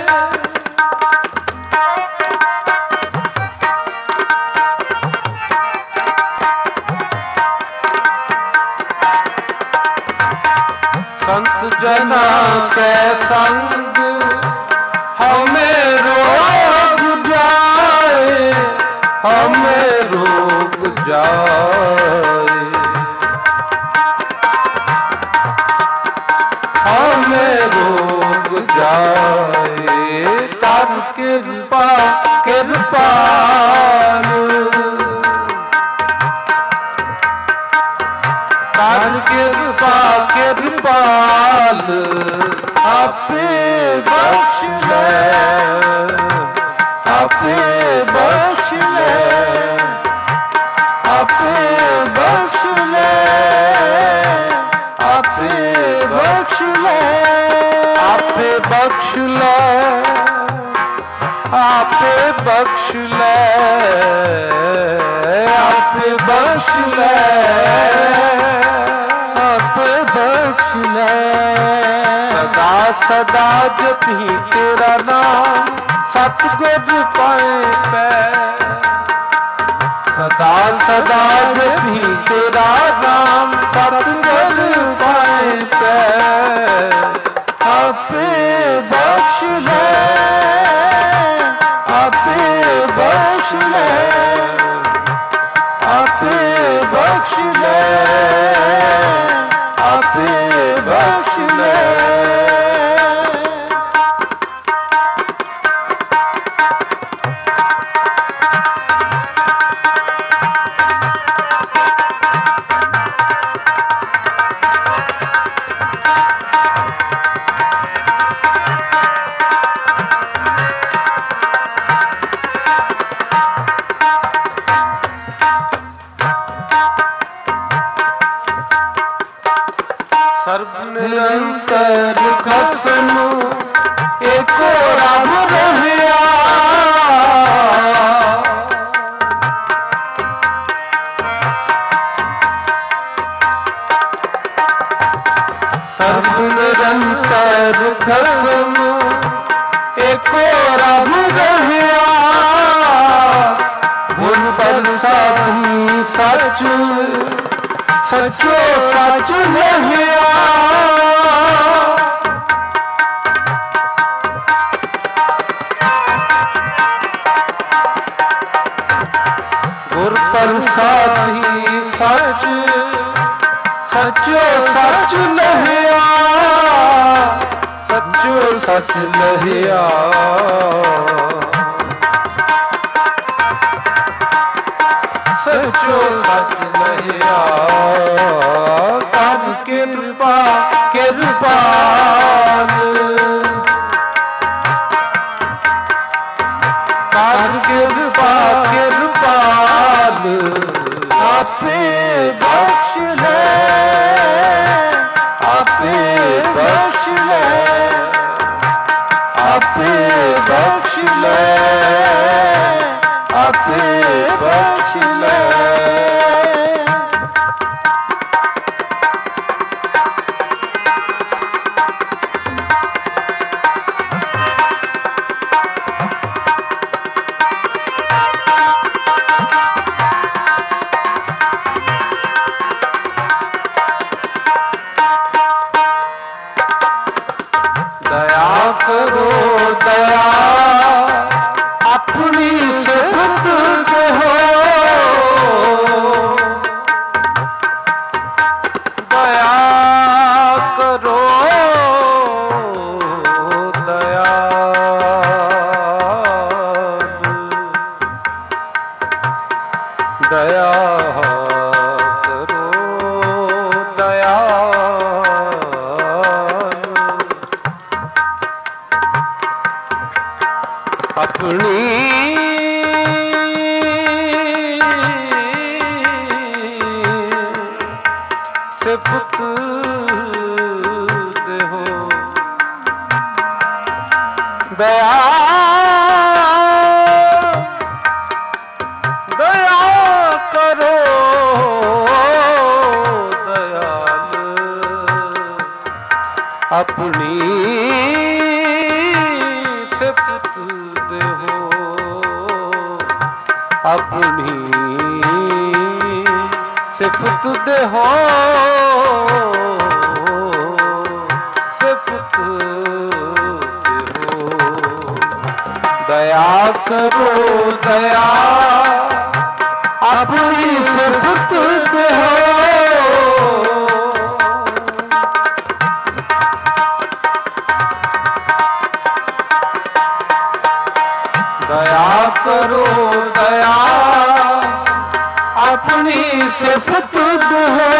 संत जना के संग हमें रोग जाए, हमें रोग जाए, हमें रोग जाए। तार कृपा कृपाल, तार कृपा कृपाल आपे बख्श ले, आपे बख्श ले, आपे बख्श ले, आपे बख्श ले, आपे बख्श ले, आपे बख्श ले, आपे बख्श ले, आपे बख्श ले। सदा सदा जपी तेरा नाम सतगुर पाए पै, सदा सदा जपी तेरा नाम सतगुर पाए पै। आपे बख्श ले, आपे बख्श ले, आपे बख्श ले, आपे बख्श ले। सर्व निरंतर खसम एको रब रहिया, सर्व निरंतर खसम एको रब रहिया। गुण प्रसादी सच सचो सच रहिया, गुर प्रसादी सच सचो सच लहिया, सचो सच लहिया। सचो सच लहिया। तब कृपा कृपाल, तब कृपा कृपाल आपे बख्श ले, आपे बख्श ले, आपे बख्श ले, आपे बख्श ले। दया करो दया अपनी सिफत कहो, दया करो दया, दया करो दया, अपनी सिफत देहो, दया दया करो ਆਪਣੀ ਸਿਫਤ ਦੇਹੋ, ਆਪਣੀ ਸਿਫਤ ਦੇਹੋ, ਸਿਫਤ ਦੇਹੋ। ਦਇਆ ਕਰੋ ਦਇਆ, ਆਪਣੀ ਸਿਫਤ ਦੇਹੋ। ਦਇਆ ਕਰੋ ਦਇਆ, ਆਪਣੀ ਸਿਫਤ ਦੇਹੋ।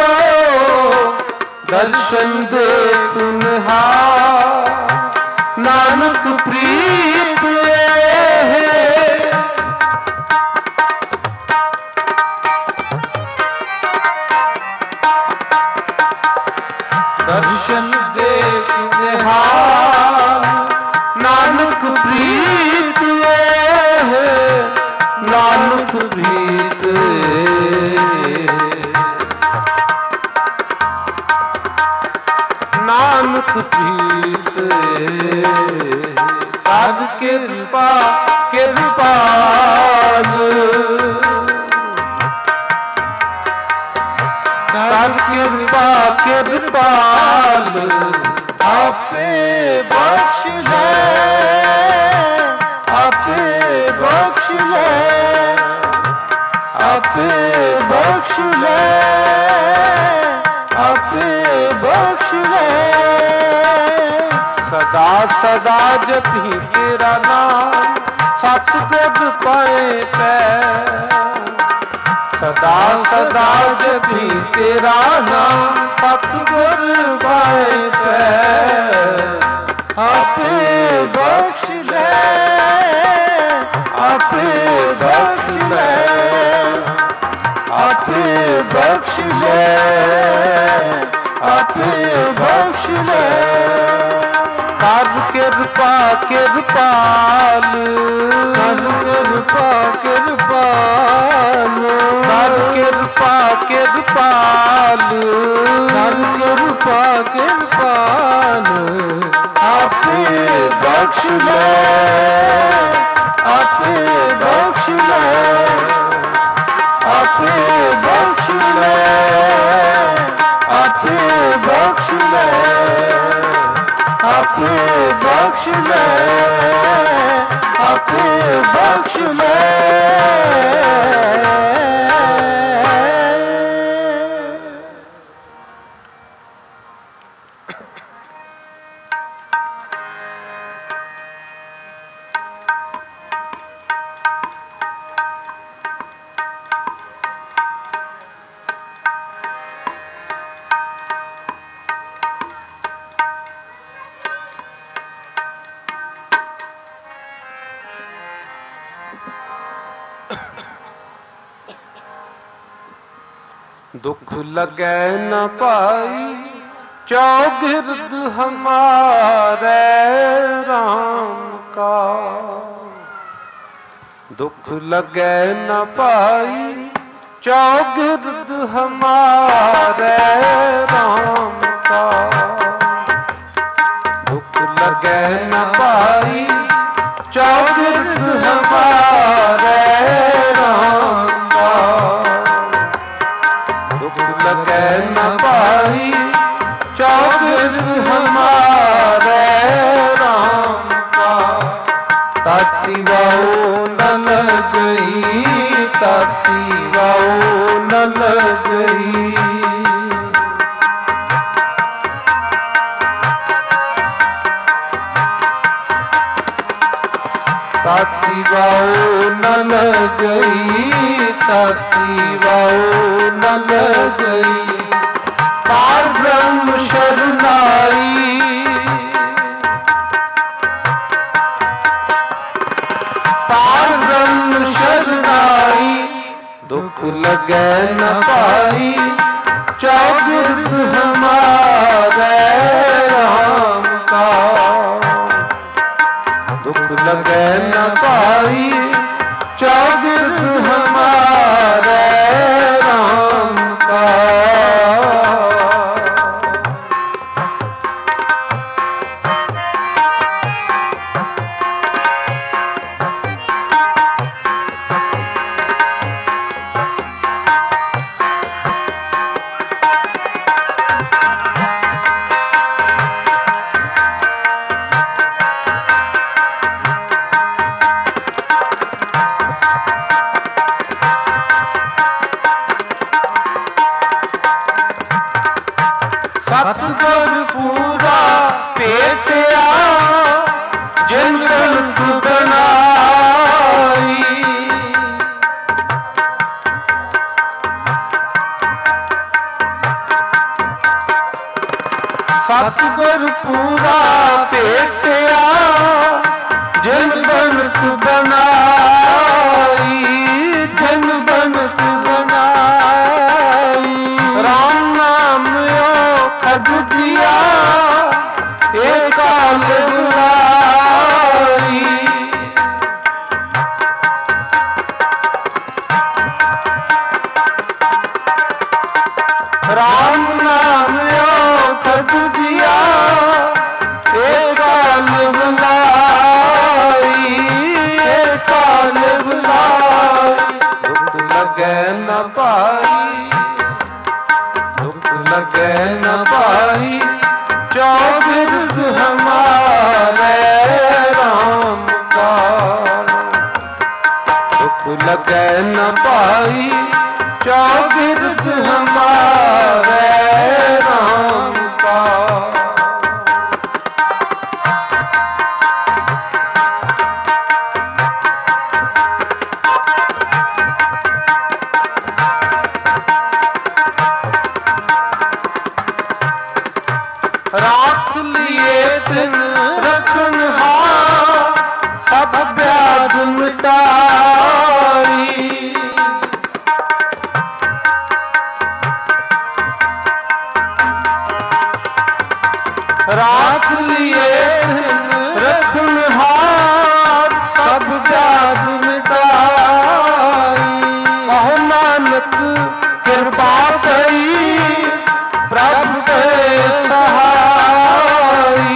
ਦਰਸ਼ਨ ਦੇਖ ਨਿਹਾਲ, ਨਾਨਕ ਪ੍ਰੀਤ ਇਹ। ਦਰਸ਼ਨ ਦੇਖ ਨਿਹਾਲ, ਨਾਨਕ ਪ੍ਰੀਤ ਇਹ, ਨਾਨਕ ਪ੍ਰੀਤ ਨਾਨਕ ਪ੍ਰੀਤ। ਕਰ ਕਿਰਪਾ ਕਿਰਪਾਲ, ਕਰ ਕਿਰਪਾ ਕਿਰਪਾਲ, ਆਪੇ ਬਖਸ਼ ਲੈ, ਆਪੇ ਬਖਸ਼ ਲੈ, ਆਪੇ ਬਖਸ਼ ਲੈ, ਆਪੇ ਬਖਸ਼ ਲੈ। ਸਦਾ ਸਦਾ ਜਪੀ ਤੇਰਾ ਨਾਮ, ਸਤਿਗੁਰ ਪਾਏ ਪੈ। ਸਦਾ ਸਦਾ ਜਪੀ ਤੇਰਾ ਨਾਮ, ਸਤਿਗੁਰ ਪਾਏ ਪੈ। ਆਪੇ ਬਖਸ਼ ਲੈ, ਆਪੇ ਬਖਸ਼ ਲੈ, ਆਪੇ ਬਖਸ਼ ਲੈ, ਆਪੇ ਬਖਸ਼ ਲੈ। ਕਰ ਕਿਰਪਾ ਕਿਰਪਾਲ, ਕਰ ਕਿਰਪਾ ਕਿਰਪਾਲ, ਕਰ ਕਿਰਪਾ ਕਿਰਪਾਲ, ਕਰ ਕਿਰਪਾ ਕਿਰਪਾਲ। ਆਪੇ ਬਖਸ਼ ਲੈ, ਆਪੇ ਬਖਸ਼ ਲੈ, ਆਪੇ ਬਖਸ਼ ਲੈ, ਆਪੇ ਬਖਸ਼ ਲੈ, ਆਪੇ ਬਖਸ਼ ਲੈ, ਆਪੇ ਬਖਸ਼ ਲੈ। दुख लगे न पाई चौगिर्द हमारे राम का। दुख लगे न पाई चौगिर्द हमारे राम का। दुख लगे न पाई चौगिर्द हमारे राम का। दुख लगे न पाई चौगिर्द हमारे राम का। ताती वाओ न लग गई, ताती वाओ न लग गई। ताती वाओ न लग गई, ताती वाओ न लग गई। पार ब्रह्म शरणाई, पार ब्रह्म शरणाई। दुख लगे न पाई चौगिर्द हमारे राम का। दुख लगे न पाई चौगिर्द हमारे राम का। ਸਤਿਗੁਰ ਪੂਰਾ ਭੇਟਿਆ ਜਿਨ ਬਿਰਥ ਬਣਾਈ। ਸਤਿਗੁਰ ਪੂਰਾ ਭੇਟਿਆ ਜਿਨ ਬਿਰਥ ਬਣਾਈ। ਜਿਨ ਬਿਰਥ ਬਣਾਈ। ਰਾਮ ਨਾਮ ਖਦ ਦਿਆ ਏ ਕਾਲ ਬੁਲਾਈ। ਰਾਮ ਨਾਮ ਖਦ ਦਿਆ ਏ ਕਾਲ ਬੁਲਾਈ। ਏ ਕਾਲ ਬੁਲਾਈ। ਦੁਖ ਲਗੈ ਨ ਭਾਈ, ਦੁਖ ਲਗੈ ਨ ਭਾਈ, ਚੌਗਿਰਦ ਹਮਾਰੇ ਰਾਮ ਕਾ। ਦੁਖ ਲਗੈ ਨ ਭਾਈ, ਚੌਗਿਰਦ ਹਮਾਰੇ ਰਾਮ ਕਾ। ਰਾਖ ਲਿਏ ਦਿਨ ਰਖਨਹਾਰ, ਸਭ ਬਿਆਦ ਮਿਟਾਈ। ਰਾਖ ਲਿਏ ਦਿਨ ਰਖਨਹਾਰ, ਸਭ ਬਿਆਦ ਮਿਟਾਈ। ਕਹੋ ਨਾਨਕ ਕਿਰਪਾ ਕਰੀ, ਪ੍ਰਭ ਤੇ ਸਹਾਈ।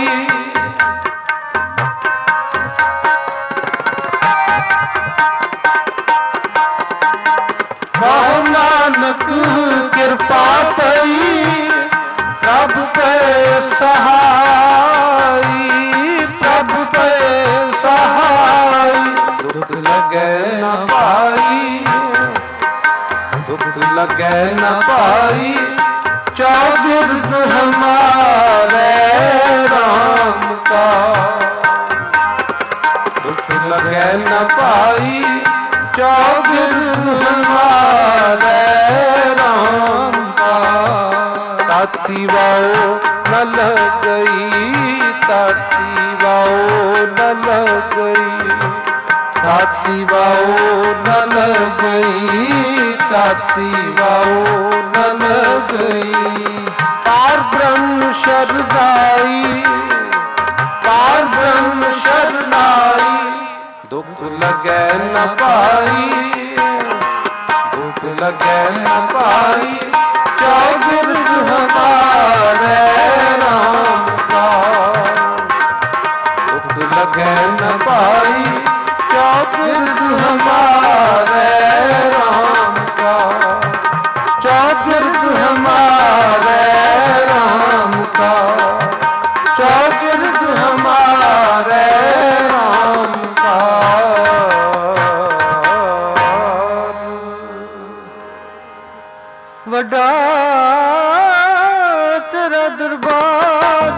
ਕਹੋ ਨਾਨਕ ਕਿਰਪਾ ਕਰੀ, ਪ੍ਰਭ ਤੇ ਸਹਾਈ। ਪ੍ਰਭ ਤੇ ਸਹਾਈ। ਦੁਖ ਲਗੈ ਨ ਭਾਈ, ਦੁਖ ਲਗੈ ਨ ਭਾਈ, ਚੌਗਿਰਦ ਹਮਾਰੇ ਰਾਮ ਕਾ। ਦੁਖ ਲਗੈ ਨ ਭਾਈ, ਚੌਗਿਰਦ ਹਮਾਰੇ ਰਾਮ ਕਾ। ਤਾਤੀ ਵਾਓ ਨ ਲਗਈ, ਤਾਤੀ ਵਾਓ ਨ ਲਗਈ, ਤਾਤੀ ਵਾਓ ਨ ਲਗਈ, ਤਾਤੀ ਵਾਓ ਨ ਲਗਈ। ਪਾਰ ਬ੍ਰਹਮ ਸ਼ਰਨਾਈ, ਪਾਰ ਬ੍ਰਹਮ ਸ਼ਰਨਾਈ। ਦੁਖ ਲਗੈ ਨ ਭਾਈ, ਦੁਖ ਲਗੈ ਨ ਭਾਈ, ਚੌਗਿਰਦ ਹਮਾਰੇ ਰਾਮ ਕਾ। ਦੁਖ ਲਗੈ ਨ ਭਾਈ, ਚੌਗਿਰਦ ਹਮਾਰੇ ਰਾਮ ਕਾ। ਚੌਗਿਰਦ ਹਮਾਰੇ ਰਾਮ ਕਾ। ਚੌਗਿਰਦ ਹਮਾਰੇ ਰਾਮ ਕਾ। ਵੱਡਾ ਤੇਰਾ ਦਰਬਾਰ,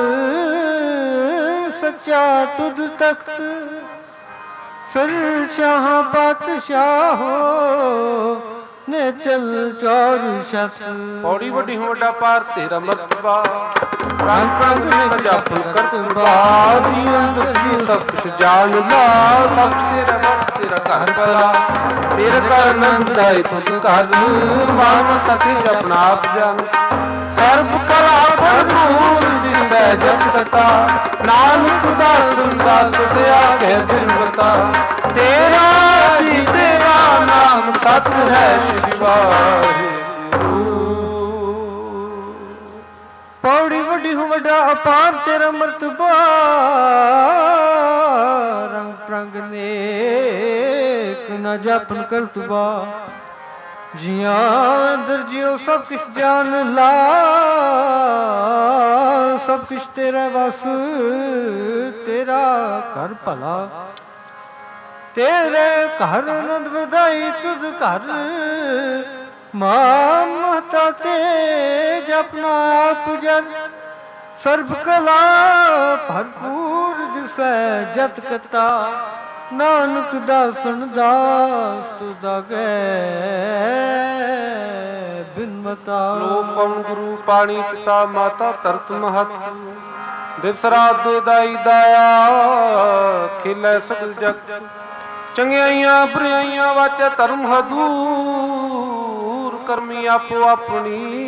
ਸੱਚਾ ਤੁਧ ਤਖਤ, ਫਿਰ ਸ਼ਾਹ ਬਾਦਸ਼ਾਹੋ ਨੇ ਚਲ ਚੌਰ ਸ਼ਤ। ਪੌੜੀ ਵੱਡੀ ਹੋ ਵੱਡਾ ਪਾਰ ਤੇਰਾ ਮਰਤਬਾ, ਰੰਗ ਪ੍ਰੰਗ ਨੇ ਜਾਪਨ ਕਰਤਬਾ। ਸਭ ਕੁਛ ਜਾਣ ਲਾ, ਸਭ ਤੇਰਾ ਬਸ ਤੇਰਾ ਘਰ ਭਲਾ। ਤੇਰੇ ਘਰ ਆਨੰਦ ਦਾਏ ਤੁਧ ਘਰ, ਮਾਨਵਤਾ ਤੇ ਆਪਣਾ ਆਪ ਜਾਨ। ਸਰਬ ਕਲਾ ਭਰਪੂਰ ਜਿਸੈ ਜਪ ਤਤਾ, ਨਾਨਕ ਦਾਸ ਦਾਸ ਤੇ ਆਗੇ ਬਿਰਬਤਾ। ਤੇਰਾ ਜੀ ਤੇਰਾ ਨਾਮ ਸਤ ਹੈ ਸ਼੍ਰੀ ਵਾਹਿਗੁਰੂ। ਪੌੜੀ ਵੱਡੀ ਹੋ ਵੱਡਾ ਅਪਾਰ ਤੇਰਾ ਮਰਤਬਾ, ਰੰਗ ਪ੍ਰੰਗ ਨੇਕ ਨ ਜਾਪਨ ਕਰਤਬਾ। ਜਿਆਂ ਦਰਜਿਓ ਸਭ ਕਿਛ ਜਾਨ ਲਾ, ਸਭ ਕਿਛ ਤੇਰਾ ਵਸ ਤੇਰਾ ਘਰ ਭਲਾ। ਤੇਰੇ ਘਰ ਆਨੰਦ ਵਧਾਈ ਤੁਧ ਘਰ, ਮਾਂ ਮਹਤਾ ਤੇਜ ਆਪਣਾ ਆਪ ਜਨ ਸਰਬ ਕਲਾ ਭਰਪੂਰ ਦਿਸੈ ਜਤ ਕਤਾ ਨਾਨਕ ਦਾਸਨ ਦਾਸ ਤੁਦਾ ਗੈ ਬਿਨਮਤਾ। ਸ਼ਲੋਕ ਪਵਨ ਗੁਰੂ ਪਾਣੀ ਪਿਤਾ ਮਾਤਾ ਧਰਤ ਮਹਤ ਦਿਵਸ ਰਾਤ ਦੇ ਦਾਈ ਦਾਇਆ ਖਿਲੈ ਸਗਲ ਜਗ ਚੰਗਿਆਈਆਂ ਬੁਰਾਈਆਂ ਵਾਚੈ ਧਰਮ ਹਦੂਰ ਕਰਮੀ ਆਪੋ ਆਪਣੀ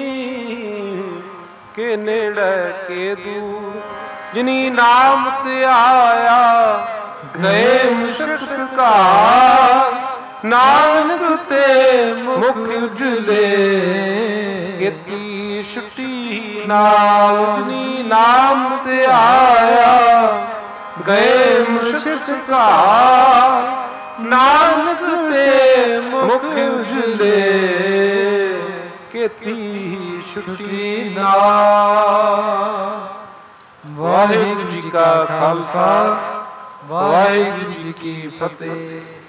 ਕੇ ਨੇੜੇ ਕੇ ਦੂਰ ਜਿਨੀ ਨਾਮ ਤੇ ਆਇਆ ਗਏ ਮੁਸ਼ਕਲ ਘਾਰ ਨਾਨਕ ਤੇ ਮੁਖ ਉਜਲੇ ਕੀਤੀ ਛੁੱਟੀ ਨਾਲ ਜਿਨੀ ਨਾਮ ਤੇ ਆਇਆ ਗਏ ਮੁਸ਼ਕਲ ਘਾਰ ਨਾਨਕ ਤੇ ਮੁਖ ਉਜਲੇ ਕੀਤੀ ਛੁੱਟੀ ਨਾਲ। ਵਾਹਿਗੁਰੂ ਜੀ ਕਾ ਖਾਲਸਾ ਵਾਹਿਗੁਰੂ ਜੀ ਕੀ ਫਤਿਹ।